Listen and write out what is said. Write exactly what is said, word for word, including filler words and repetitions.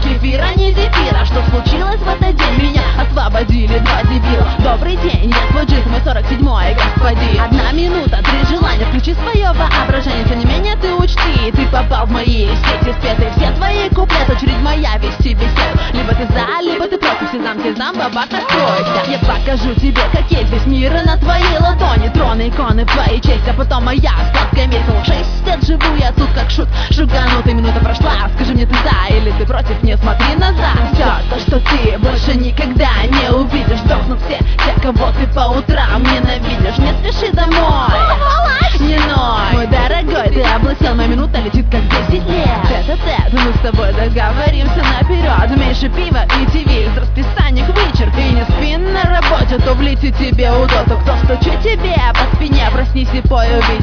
кефира, не зефира. Что случилось в этот день? Меня освободили два дебила. Добрый день, я твой джиз, мой сорок седьмой господин. Одна минута, три желания, включи свое воображение. Тем не менее ты учти, ты попал в мои сети спеты. Все твои куплеты, очередь моя вести беседу. Либо ты за, либо ты против. Сезам, сезам, бабак, раскройся. Я покажу тебе, как есть весь мир на твоей ладони. Троны, иконы в твоей честь, а потом моя сладкая месть. Шесть лет живу я тут как шут, шуганутый, минута прошла. Скажи мне, ты за или ты против, не смотри назад. Все то, что ты больше никогда не увидишь. Сдохнут все те, кого ты по утрам ненавидишь. Не спеши домой, не ной, мой дорогой, ты облысел, моя минута летит как десять лет. Тет-а-тет, мы с тобой договоримся наперед. Меньше пива и ТВ, из расписания к вечер. И не спи на работе, то влетит тебе удобно. Кто стучит тебе по спине, проснись и пой, увидишь.